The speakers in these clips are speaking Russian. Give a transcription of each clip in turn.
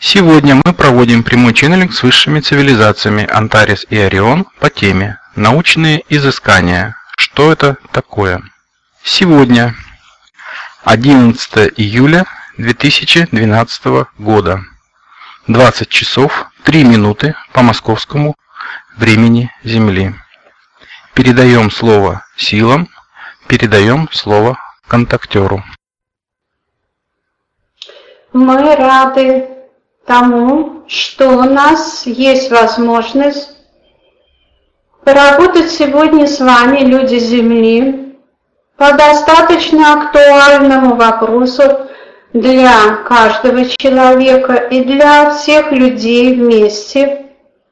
Сегодня мы проводим прямой ченнелинг с высшими цивилизациями Антарес и Орион по теме «Научные изыскания. Что это такое?». Сегодня 11 июля 2012 года, 20 часов 3 минуты по московскому времени Земли. Передаем слово силам, передаем слово контактеру. Мы рады тому, что у нас есть возможность поработать сегодня с вами, люди Земли, по достаточно актуальному вопросу для каждого человека и для всех людей вместе.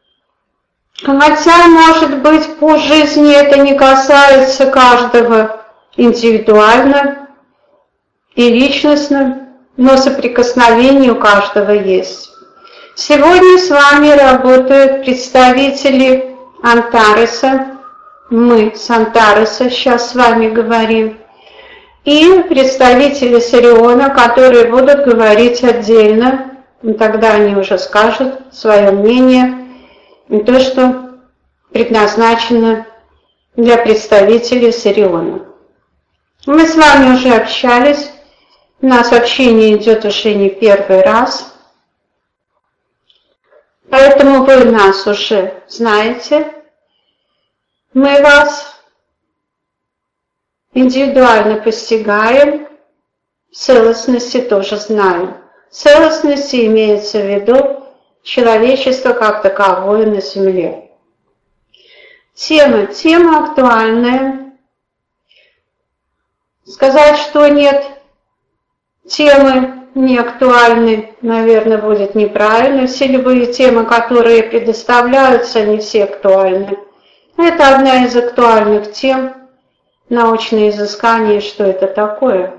Хотя, может быть, по жизни это не касается каждого индивидуально и личностно, но соприкосновение у каждого есть. Сегодня с вами работают представители Антареса, мы с Антареса сейчас с вами говорим, и представители Ориона, которые будут говорить отдельно, и тогда они уже скажут свое мнение, и то, что предназначено для представителей Ориона. Мы с вами уже общались. У нас общение идет уже не первый раз, поэтому вы нас уже знаете. Мы вас индивидуально постигаем, в целостности тоже знаем. В целостности имеется в виду человечество как таковое на Земле. Тема актуальная. Сказать, что нет темы не актуальны, наверное, будет неправильно. Все любые темы, которые предоставляются, не все актуальны. Это одна из актуальных тем. Научные изыскания, что это такое.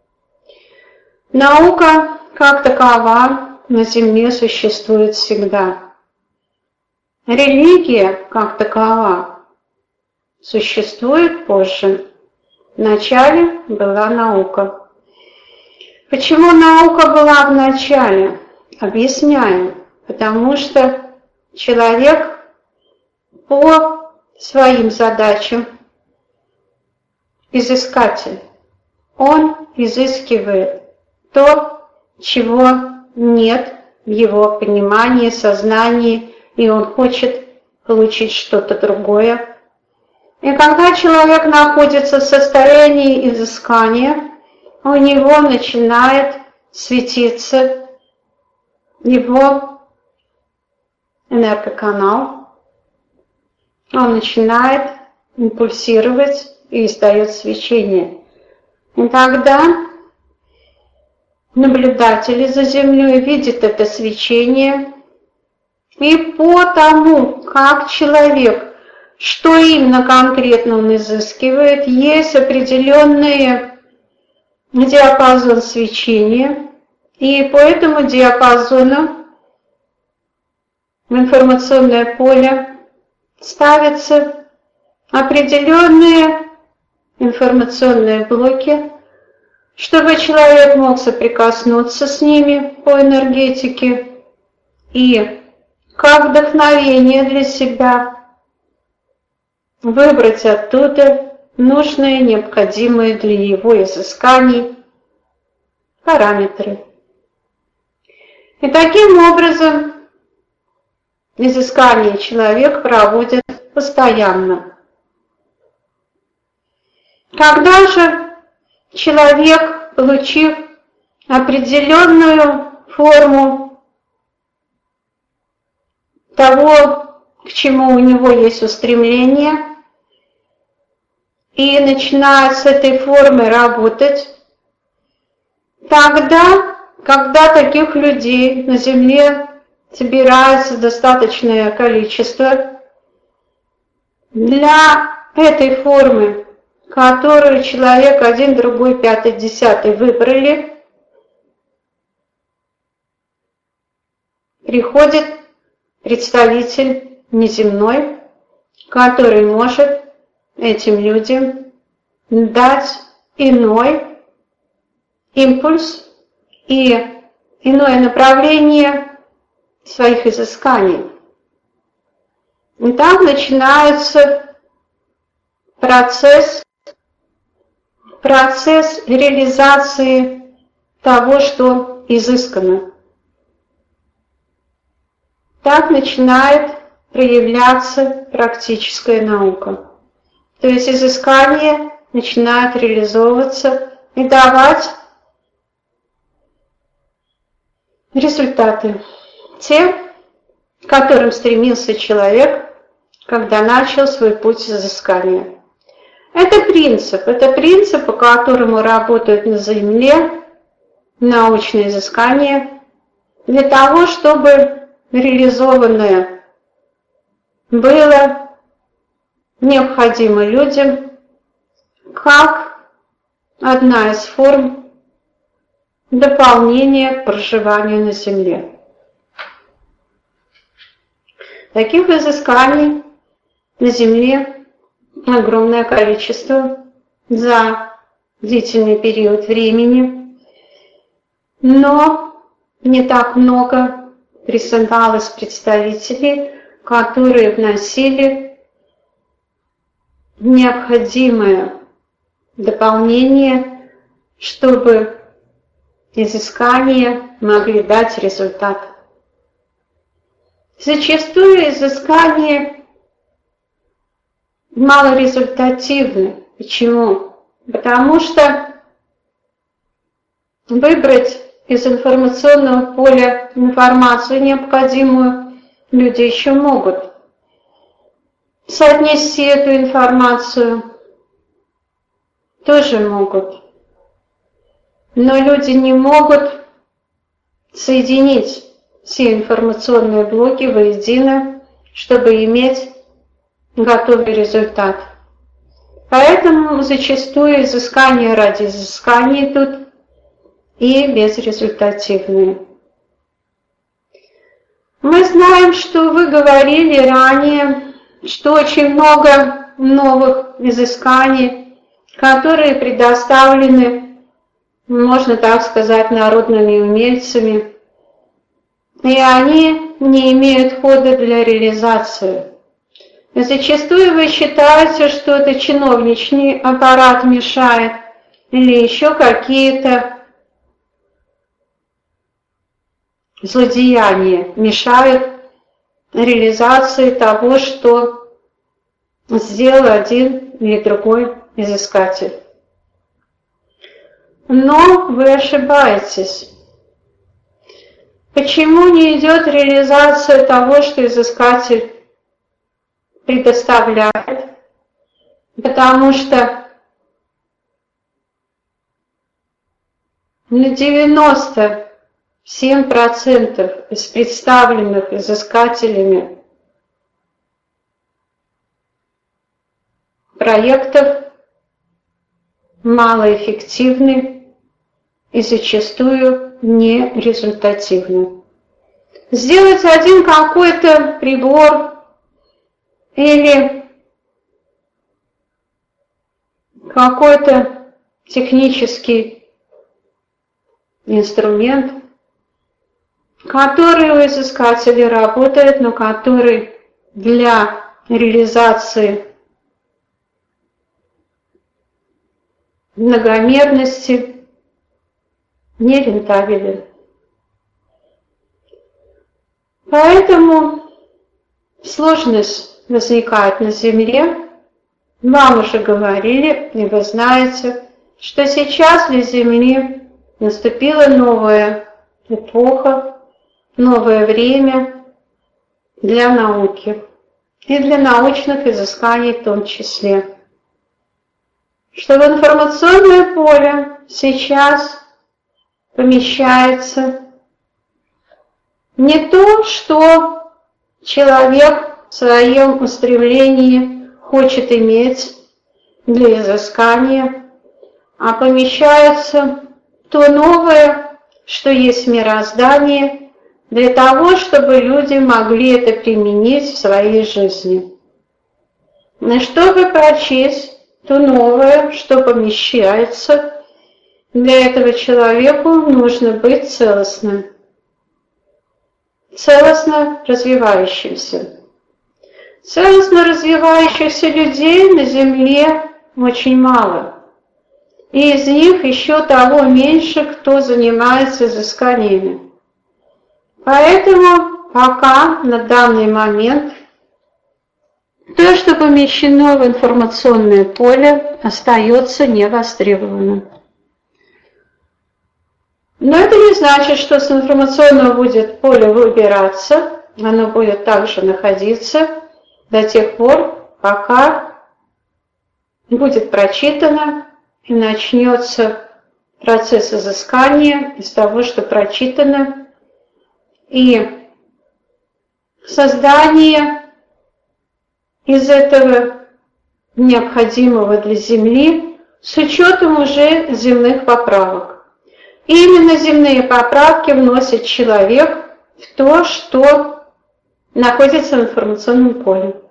Наука, как такова, на Земле существует всегда. Религия, как такова, существует позже. Вначале была наука. Почему наука была в начале? Объясняем. Потому что человек по своим задачам изыскатель. Он изыскивает то, чего нет в его понимании, сознании, и он хочет получить что-то другое. И когда человек находится в состоянии изыскания, у него начинает светиться его энергоканал, он начинает импульсировать и издает свечение. И тогда наблюдатели за Землей видят это свечение, и по тому, как человек, что именно конкретно он изыскивает, есть определенные диапазон свечения, и по этому диапазону в информационное поле ставятся определенные информационные блоки, чтобы человек мог соприкоснуться с ними по энергетике и как вдохновение для себя выбрать оттуда нужные, необходимые для его изысканий параметры. И таким образом изыскание человек проводит постоянно. Когда же человек, получив определенную форму того, к чему у него есть устремление, и начинает с этой формы работать, тогда, когда таких людей на Земле собирается достаточное количество, для этой формы, которую человек один, другой, пятый, десятый выбрали, приходит представитель неземной, который может этим людям дать иной импульс и иное направление своих изысканий. И так начинается процесс реализации того, что изыскано. Так начинает проявляться практическая наука. То есть изыскание начинает реализовываться и давать результаты, те, к которым стремился человек, когда начал свой путь изыскания. Это принцип, по которому работают на Земле научные изыскания, для того, чтобы реализованное было необходимо людям как одна из форм дополнения к проживанию на Земле. Таких изысканий на Земле огромное количество за длительный период времени, но не так много присылалось представителей, которые вносили необходимое дополнение, чтобы изыскания могли дать результат. Зачастую изыскания малорезультативны. Почему? Потому что выбрать из информационного поля информацию необходимую люди еще могут. Соотнести эту информацию тоже могут. Но люди не могут соединить все информационные блоки воедино, чтобы иметь готовый результат. Поэтому зачастую изыскания ради изысканий идут и безрезультативные. Мы знаем, что вы говорили ранее, что очень много новых изысканий, которые предоставлены, можно так сказать, народными умельцами, и они не имеют хода для реализации. И зачастую вы считаете, что это чиновничный аппарат мешает, или еще какие-то злодеяния мешают реализации того, что сделал один или другой изыскатель. Но вы ошибаетесь. Почему не идет реализация того, что изыскатель предоставляет? Потому что на 97% из представленных изыскателями проектов малоэффективны и зачастую нерезультативны. Сделать один какой-то прибор или какой-то технический инструмент, который у изыскателей работает, но который для реализации многомерности не рентабелен. Поэтому сложность возникает на Земле. Вам уже говорили, и вы знаете, что сейчас для Земли наступила новая эпоха, новое время для науки и для научных изысканий в том числе. Что в информационное поле сейчас помещается не то, что человек в своем устремлении хочет иметь для изыскания, а помещается то новое, что есть в мироздании, для того, чтобы люди могли это применить в своей жизни. Но чтобы прочесть то новое, что помещается, для этого человеку нужно быть целостным. целостно развивающимся. Целостно развивающихся людей на Земле очень мало. И из них еще того меньше, кто занимается изысканиями. Поэтому пока на данный момент то, что помещено в информационное поле, остается невостребованным. Но это не значит, что с информационного будет поле выбираться, оно будет также находиться до тех пор, пока будет прочитано и начнется процесс изыскания из того, что прочитано, и создание из этого необходимого для Земли с учетом уже земных поправок. И именно земные поправки вносит человек в то, что находится в информационном поле.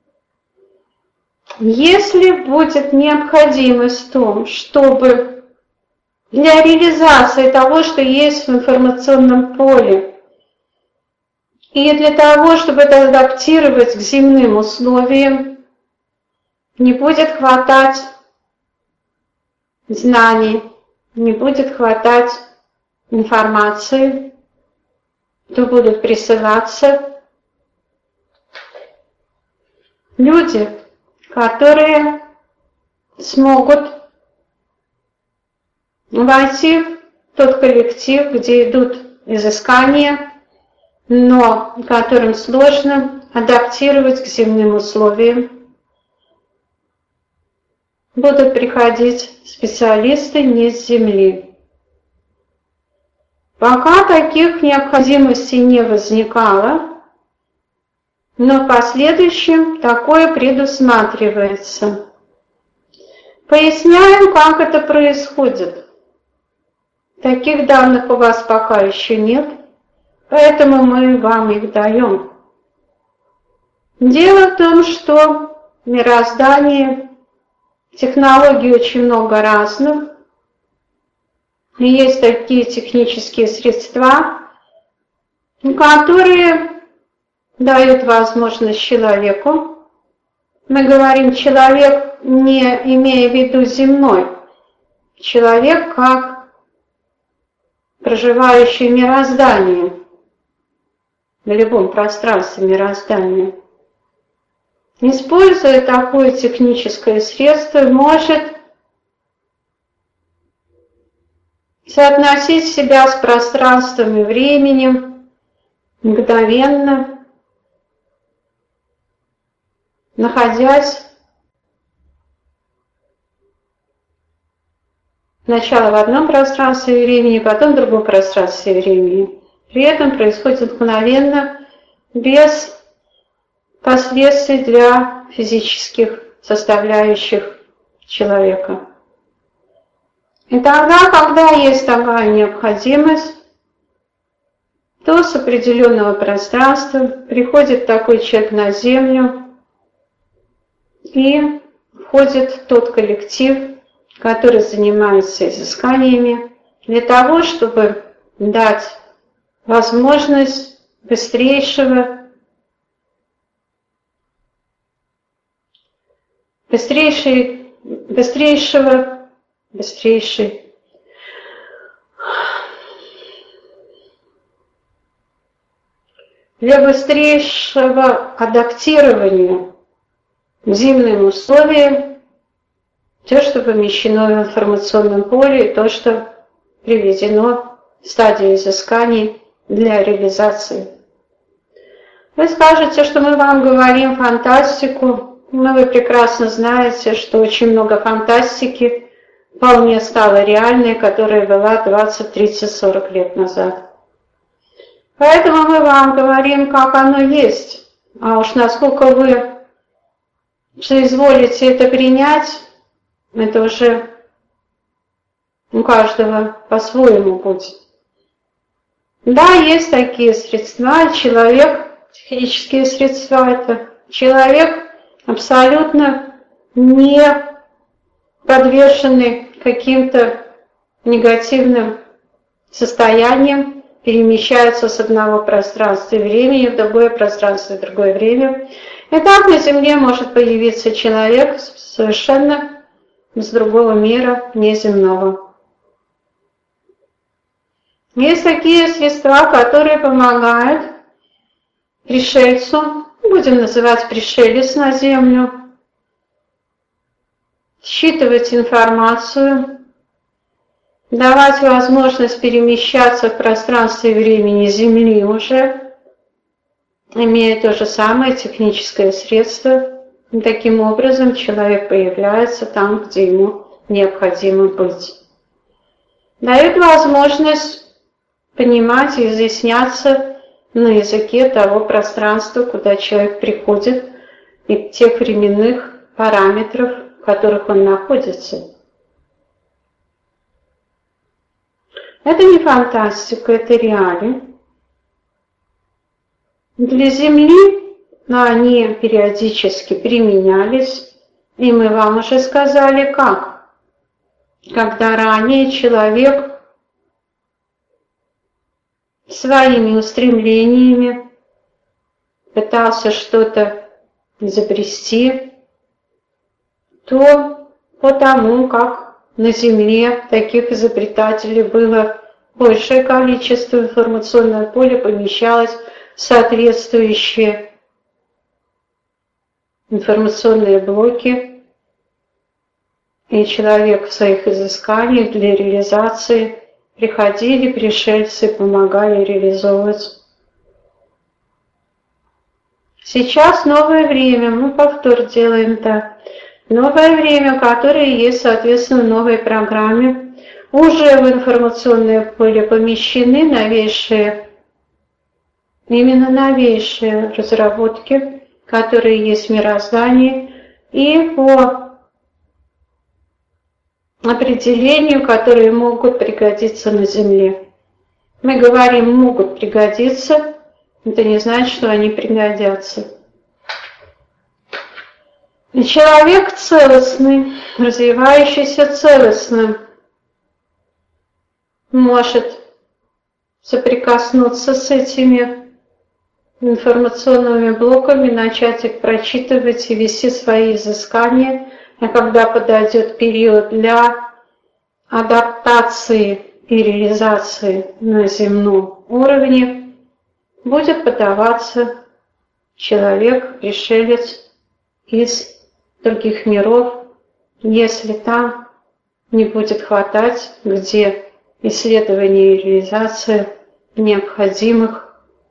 Если будет необходимость в том, чтобы для реализации того, что есть в информационном поле, и для того, чтобы это адаптировать к земным условиям, не будет хватать знаний, не будет хватать информации, то будут присылаться люди, которые смогут войти в тот коллектив, где идут изыскания, но которым сложно адаптировать к земным условиям. Будут приходить специалисты не с Земли. Пока таких необходимостей не возникало, но в последующем такое предусматривается. Поясняем, как это происходит. Таких данных у вас пока еще нет, поэтому мы вам их даем. Дело в том, что в мироздании технологий очень много разных. И есть такие технические средства, которые дают возможность человеку. Мы говорим человек, не имея в виду земной. Человек как проживающий в мироздании, в любом пространстве мироздания. Используя такое техническое средство, может соотносить себя с пространством и временем мгновенно, находясь сначала в одном пространстве и времени, потом в другом пространстве и времени. При этом происходит мгновенно, без последствий для физических составляющих человека. И тогда, когда есть такая необходимость, то с определенного пространства приходит такой человек на Землю и входит в тот коллектив, который занимается изысканиями, для того, чтобы дать возможность быстрейшей для быстрейшего адаптирования к земным условиям то, что помещено в информационном поле, и то, что приведено в стадии изысканий для реализации. Вы скажете, что мы вам говорим фантастику, но вы прекрасно знаете, что очень много фантастики вполне стала реальной, которая была 20, 30, 40 лет назад. Поэтому мы вам говорим, как оно есть. А уж насколько вы соизволите это принять, это уже у каждого по-своему будет. Да, есть такие средства, человек, технические средства, это человек абсолютно не подверженный каким-то негативным состояниям, перемещаются с одного пространства и времени в другое пространство и другое время. И так на Земле может появиться человек совершенно с другого мира, неземного. Есть такие средства, которые помогают пришельцу, будем называть пришелец на Землю, считывать информацию, давать возможность перемещаться в пространстве и времени Земли уже, имея то же самое техническое средство. И таким образом человек появляется там, где ему необходимо быть. Дает возможность понимать и изъясняться на языке того пространства, куда человек приходит, и тех временных параметров, в которых он находится. Это не фантастика, это реалии. Для Земли они периодически применялись, и мы вам уже сказали, как. Когда ранее человек своими устремлениями пытался что-то изобрести, то потому как на Земле таких изобретателей было большее количество, информационное поле помещалось в соответствующие информационные блоки, и человек в своих изысканиях для реализации приходили пришельцы, помогали реализовывать. Сейчас новое время, мы повтор делаем так. Новое время, которое есть, соответственно, в новой программе, уже в информационное поле помещены новейшие, именно новейшие разработки, которые есть в мироздании, и по определению, которые могут пригодиться на Земле. Мы говорим «могут пригодиться», это не значит, что они пригодятся. И человек целостный, развивающийся целостным, может соприкоснуться с этими информационными блоками, начать их прочитывать и вести свои изыскания. А когда подойдет период для адаптации и реализации на земном уровне, будет подаваться человек, пришелец из других миров, если там не будет хватать, где исследование и реализация необходимых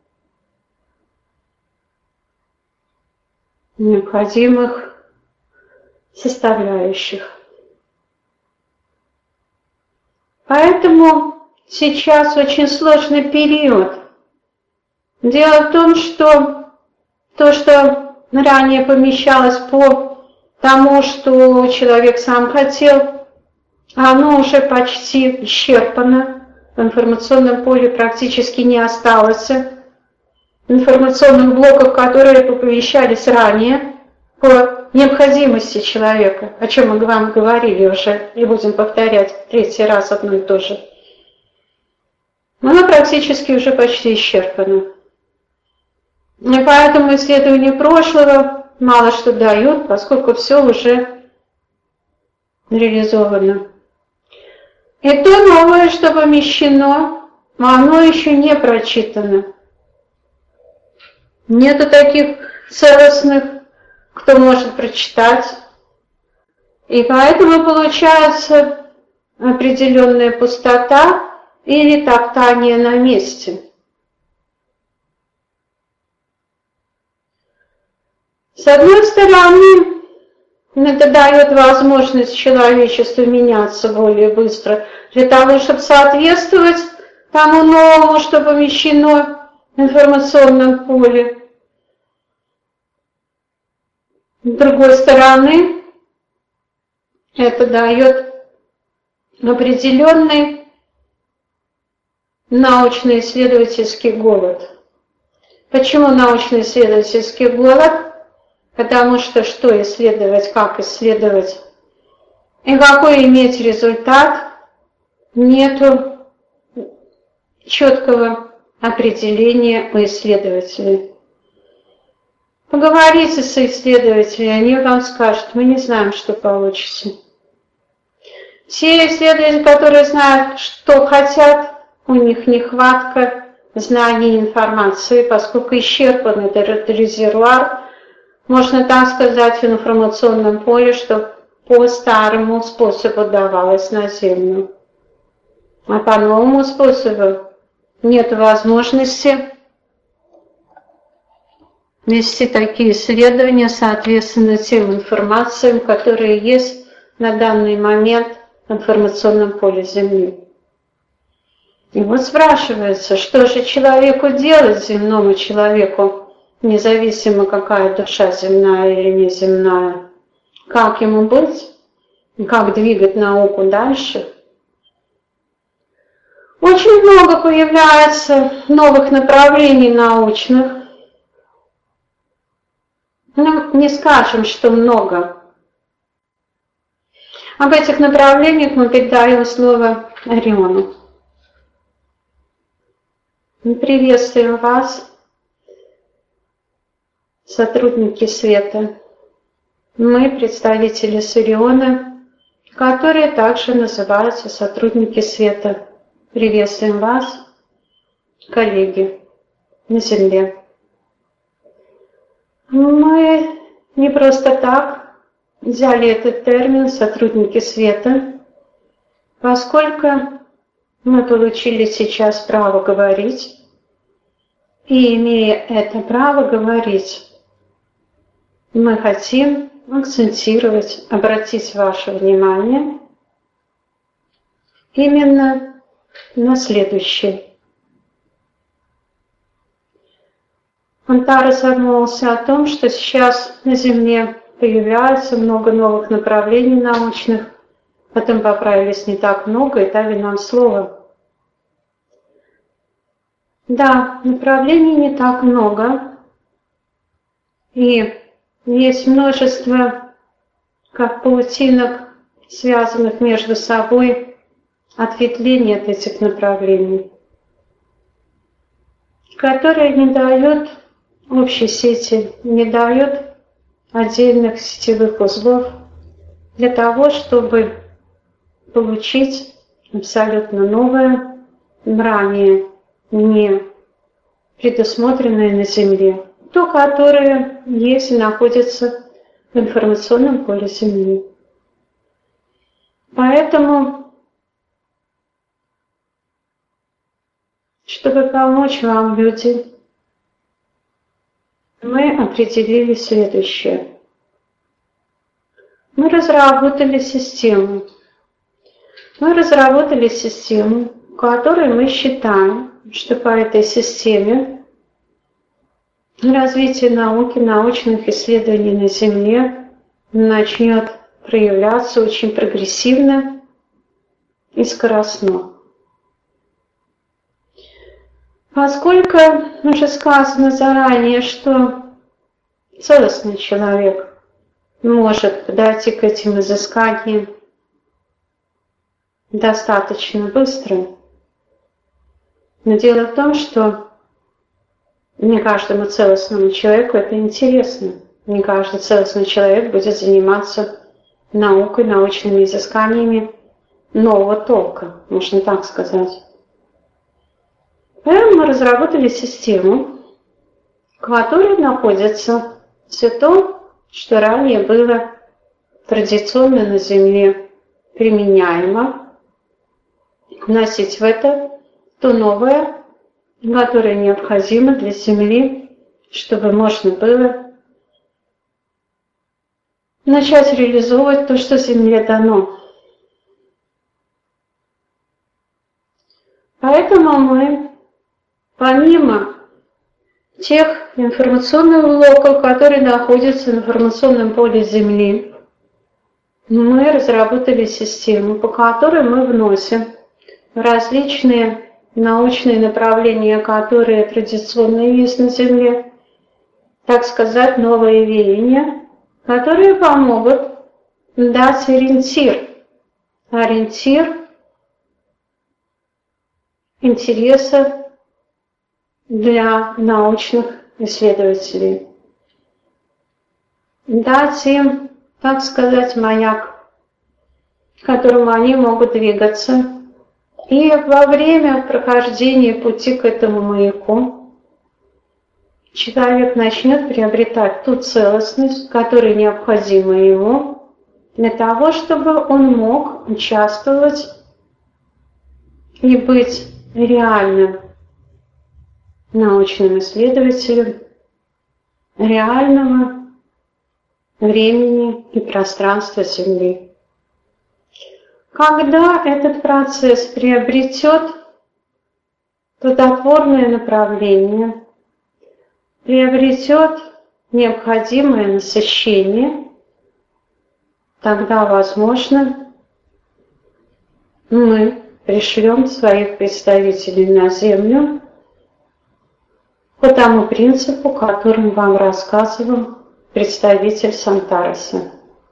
составляющих. Поэтому сейчас очень сложный период. Дело в том, что то, что ранее помещалось по тому, что человек сам хотел, оно уже почти исчерпано. В информационном поле практически не осталось информационных блоков, которые помещались ранее по необходимости человека, о чем мы вам говорили уже, и будем повторять третий раз одно и то же. Оно практически уже почти исчерпано. И поэтому исследования прошлого мало что дают, поскольку все уже реализовано. И то новое, что помещено, оно еще не прочитано. Нету таких целостных, кто может прочитать. И поэтому получается определенная пустота или топтание на месте. С одной стороны, это дает возможность человечеству меняться более быстро, для того, чтобы соответствовать тому новому, что помещено в информационном поле. С другой стороны, это дает определенный научно-исследовательский голод. Почему научно-исследовательский голод? Потому что исследовать, как исследовать и какой иметь результат, нету четкого определение у исследователей. Поговорите с исследователями, они вам скажут, мы не знаем, что получится. Те исследователи, которые знают, что хотят, у них нехватка знаний и информации, поскольку исчерпан этот резервуар, можно так сказать, в информационном поле, что по старому способу давалось на Землю. А по новому способу нет возможности вести такие исследования, соответственно, тем информациям, которые есть на данный момент в информационном поле Земли. И вот спрашивается, что же человеку делать, земному человеку, независимо какая душа земная или неземная, как ему быть, как двигать науку дальше. Очень много появляется новых направлений научных. Ну, не скажем, что много. Об этих направлениях мы передаем слово Ориону. Мы приветствуем вас, сотрудники света. Мы представители Ориона, которые также называются сотрудники света. Приветствуем вас, коллеги, на Земле. Мы не просто так взяли этот термин «сотрудники света», поскольку мы получили сейчас право говорить, и имея это право говорить, мы хотим акцентировать, обратить ваше внимание именно на следующее. Антарес задумался о том, что сейчас на Земле появляется много новых направлений научных, потом поправились не так много и дали нам слово. Да, направлений не так много, и есть множество как паутинок, связанных между собой, ответвлений от этих направлений, которые не дают общей сети, не дают отдельных сетевых узлов для того, чтобы получить абсолютно новое, ранее не предусмотренное на Земле, то, которое есть и находится в информационном поле Земли. Поэтому, чтобы помочь вам, люди, мы определили следующее. Мы разработали систему. В которой мы считаем, что по этой системе развитие науки, научных исследований на Земле начнет проявляться очень прогрессивно и скоростно. Поскольку уже сказано заранее, что целостный человек может подойти к этим изысканиям достаточно быстро, но дело в том, что не каждому целостному человеку это интересно. Не каждый целостный человек будет заниматься наукой, научными изысканиями нового толка, можно так сказать. Поэтому мы разработали систему, в которой находится все то, что ранее было традиционно на Земле применяемо, вносить в это то новое, которое необходимо для Земли, чтобы можно было начать реализовывать то, что Земле дано. Поэтому мы, помимо тех информационных блоков, которые находятся в информационном поле Земли, мы разработали систему, по которой мы вносим различные научные направления, которые традиционно есть на Земле, так сказать, новые веяния, которые помогут дать ориентир интереса для научных исследователей. Дать им, так сказать, маяк, к которому они могут двигаться. И во время прохождения пути к этому маяку человек начнет приобретать ту целостность, которая необходима ему для того, чтобы он мог участвовать и быть реальным научным исследователем реального времени и пространства Земли. Когда этот процесс приобретет плодотворное направление, приобретет необходимое насыщение, тогда, возможно, мы пришлем своих представителей на Землю по тому принципу, которым вам рассказывал представитель Сантареса.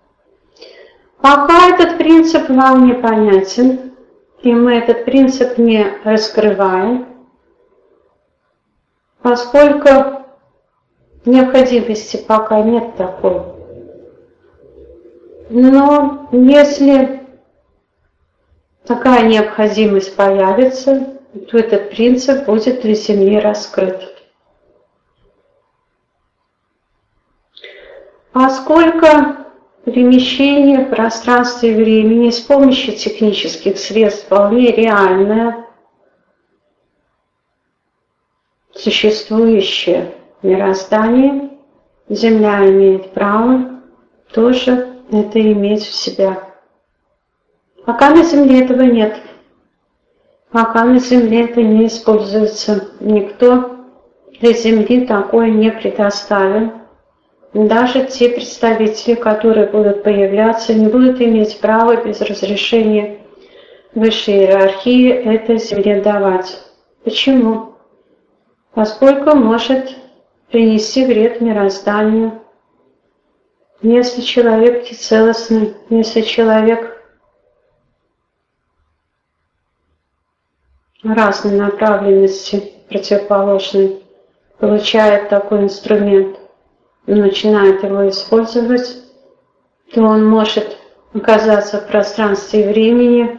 Пока этот принцип вам непонятен, и мы этот принцип не раскрываем, поскольку необходимости пока нет такой. Но если такая необходимость появится, то этот принцип будет для Земли раскрыт. Поскольку перемещение в пространстве и времени с помощью технических средств вполне реальное, существующее мироздание, Земля имеет право тоже это иметь в себя. Пока на Земле этого нет. Пока на Земле это не используется. Никто для Земли такое не предоставил. Даже те представители, которые будут появляться, не будут иметь права без разрешения высшей иерархии это Земле давать. Почему? Поскольку может принести вред мирозданию. Если человек целостный, если человек разной направленности, противоположной, получает такой инструмент, начинает его использовать, то он может оказаться в пространстве и времени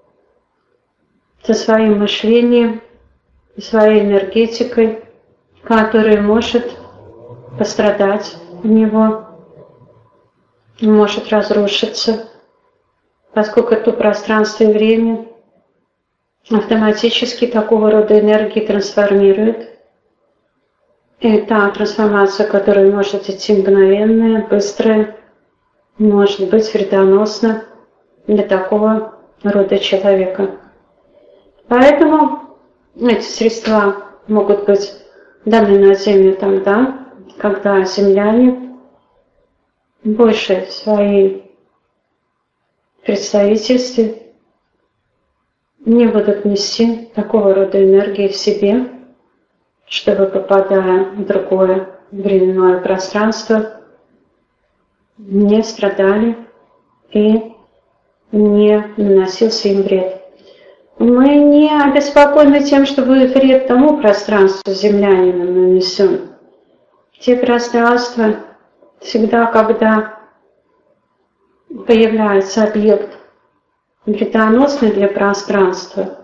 со своим мышлением, своей энергетикой, которая может пострадать у него, может разрушиться, поскольку то пространство и время автоматически такого рода энергии трансформирует. И та трансформация, которая может идти мгновенная, быстрая, может быть вредоносна для такого рода человека. Поэтому эти средства могут быть даны на Землю тогда, когда земляне больше в своей представительстве не будут нести такого рода энергии в себе, чтобы, попадая в другое временное пространство, не страдали и не наносился им вред. Мы не обеспокоены тем, что будет вред тому пространству землянином нанесен. Те пространства всегда, когда появляется объект вредоносный для пространства,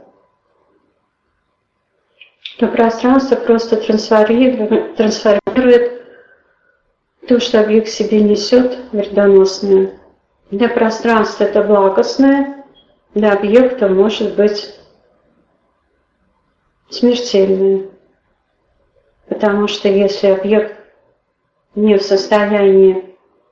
то пространство просто трансформирует то, что объект в себе несет, вредоносное. Для пространства это благостное, для объекта может быть смертельное. Потому что если объект не в состоянии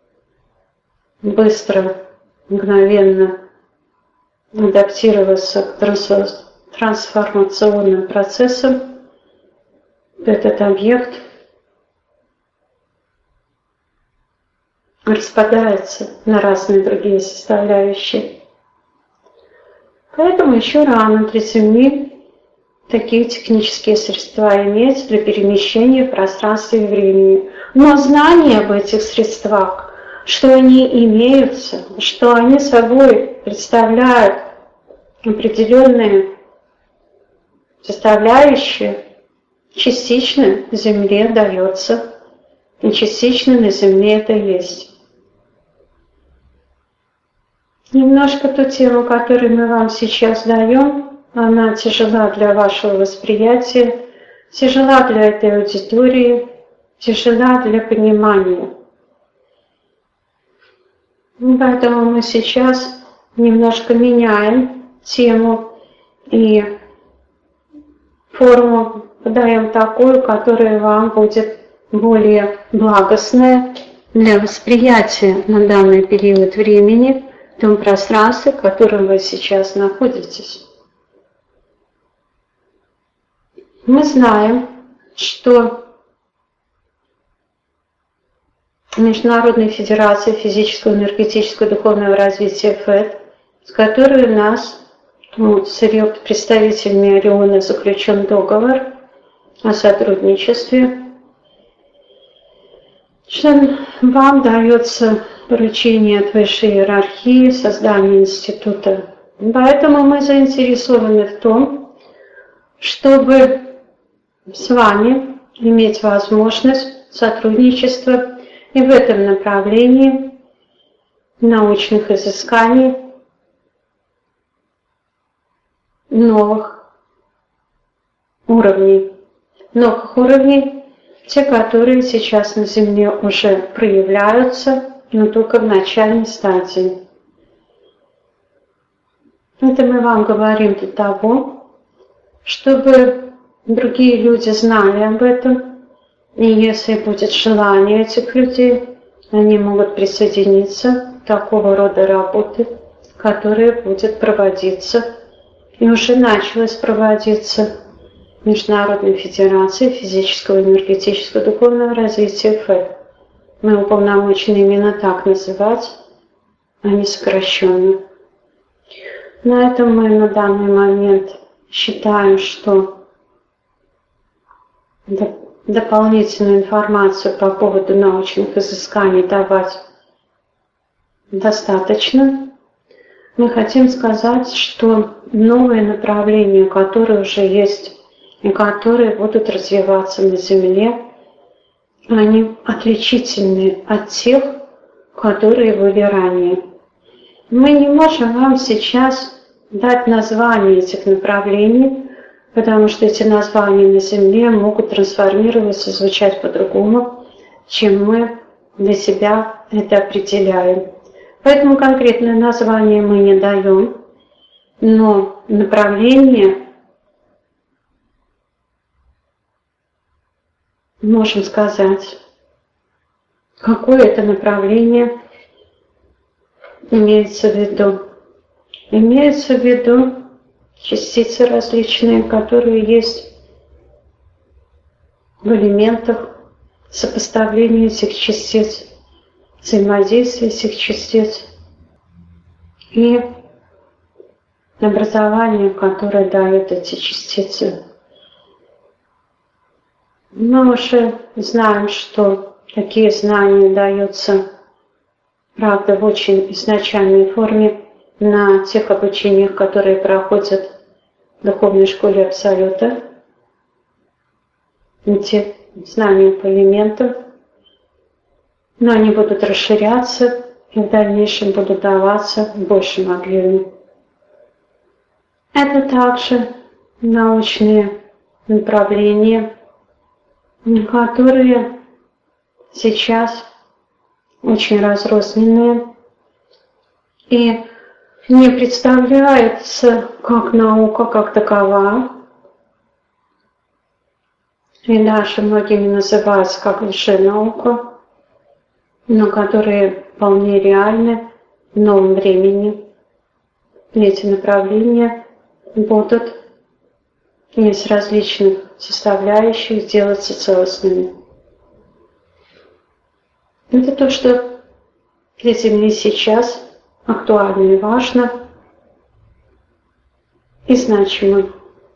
быстро, мгновенно адаптироваться к трансформационным процессам, этот объект распадается на разные другие составляющие. Поэтому еще рано для Земли такие технические средства иметь для перемещения в пространстве и времени. Но знание об этих средствах, что они имеются, что они собой представляют определенные составляющие, частично Земле дается, и частично на Земле это есть. Немножко ту тему, которую мы вам сейчас даем, она тяжела для вашего восприятия, тяжела для этой аудитории, тяжела для понимания. Поэтому мы сейчас немножко меняем тему и форму подаем такую, которая вам будет более благостная для восприятия на данный период времени в том пространстве, в котором вы сейчас находитесь. Мы знаем, что Международная Федерация физического, энергетического и духовного развития ФЭД, с которой у нас с ее представителями Ориона заключен договор о сотрудничестве, что вам дается поручение от высшей иерархии создания института. Поэтому мы заинтересованы в том, чтобы с вами иметь возможность сотрудничества и в этом направлении научных изысканий новых уровней. Те, которые сейчас на Земле уже проявляются, но только в начальной стадии. Это мы вам говорим для того, чтобы другие люди знали об этом, и если будет желание этих людей, они могут присоединиться к такого рода работе, которая будет проводиться, и уже началась проводиться Международной Федерацией физического, энергетического, духовного развития ФЭД. Мы уполномочены именно так называть, а не сокращенно. На этом мы на данный момент считаем, что дополнительную информацию по поводу научных изысканий давать достаточно. Мы хотим сказать, что новые направления, которые уже есть и которые будут развиваться на Земле, они отличительны от тех, которые были ранее. Мы не можем вам сейчас дать название этих направлений, потому что эти названия на Земле могут трансформироваться, звучать по-другому, чем мы для себя это определяем. Поэтому конкретное название мы не даем, но направление можем сказать, какое это направление имеется в виду. Имеется в виду частицы различные, которые есть в элементах, сопоставления этих частиц, взаимодействия этих частиц и образование, которое дают эти частицы. Мы уже знаем, что такие знания даются, правда, в очень изначальной форме на тех обучениях, которые проходят в Духовной школе Абсолюта. Эти знания по элементам, но они будут расширяться и в дальнейшем будут даваться в большем объеме. Это также научные направления, которые сейчас очень разрозненные и не представляется как наука как такова, и даже многими называются как лженаука, но которые вполне реальны в новом времени. И эти направления будут из различных составляющих делаться целостными. Это то, что для Земли сейчас актуально и важно, и значимо.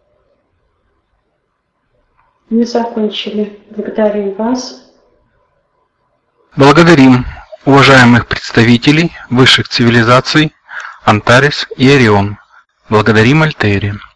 Мы закончили. Благодарим вас. Благодарим уважаемых представителей высших цивилизаций Антарес и Орион. Благодарим Альтери.